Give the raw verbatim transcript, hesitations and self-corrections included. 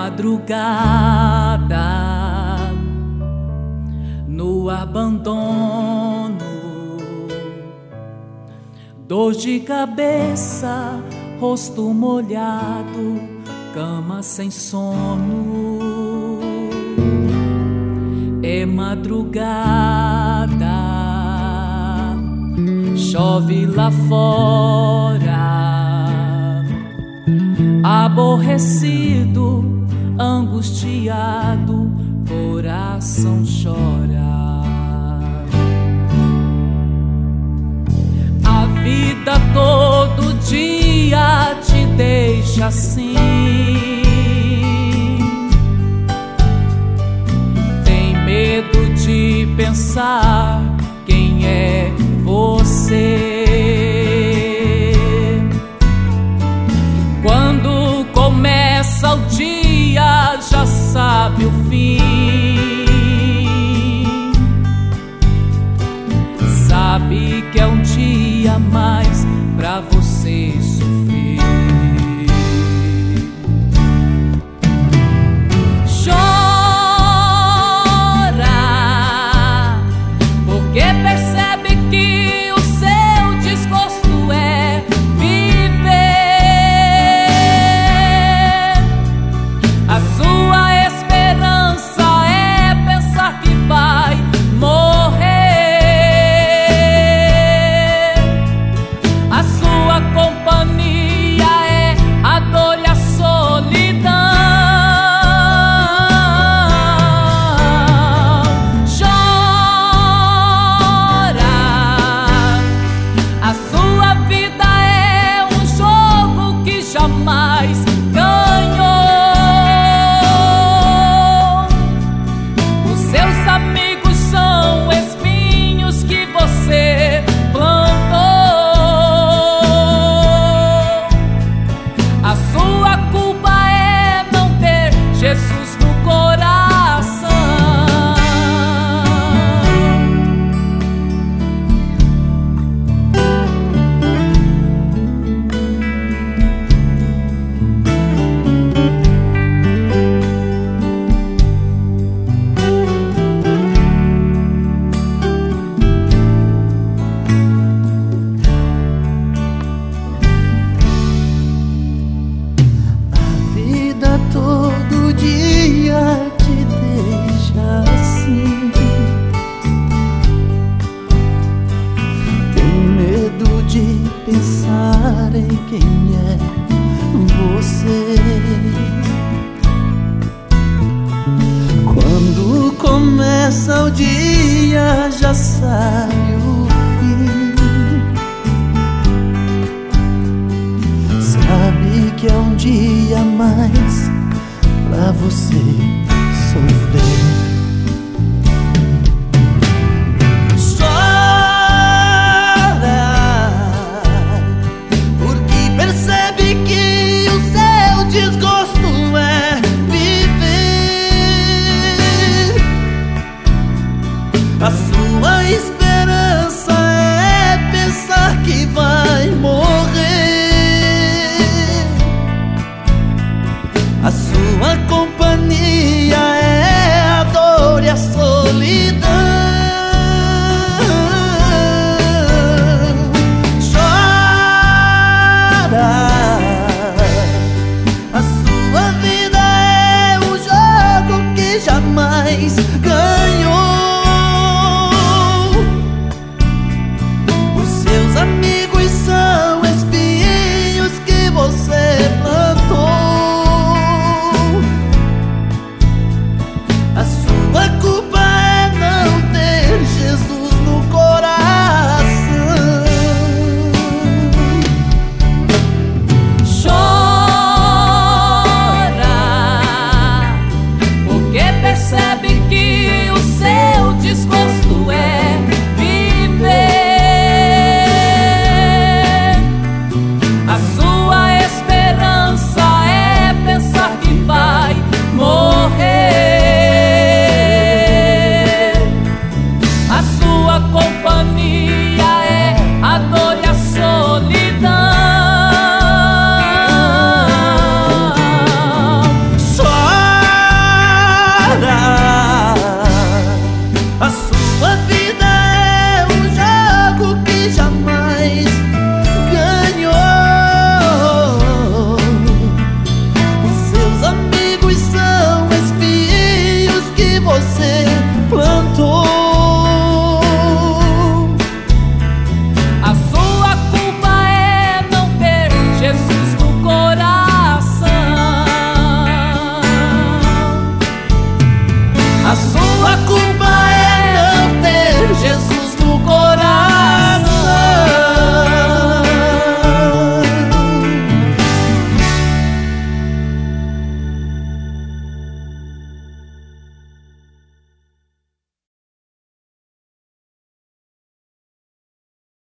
madrugada, no abandono, dor de cabeça, rosto molhado, cama sem sono. É madrugada, chove lá fora, aborrecido, angustiado, coração chora. A vida todo dia te deixa assim. Tem medo de pensar quem é você. Quando começa o dia, já sabe o fim. Sabe que é um dia a mais pra você sofrer. Chora, porque percebe que o seu desgosto é viver. A sua esperança é pensar que vai morrer. A sua companhia é a dor e a solidão. Chora, a sua vida é um jogo que jamais ganhou. Os seus amigos são espinhos que você plantou. A sua culpa é não ter Jesus no coração. A vida todo dia te deixa assim. Tem medo de pensar em quem é você. Quando começa o dia, já sabe o fim. Sabe que é um dia a mais pra você sofrer.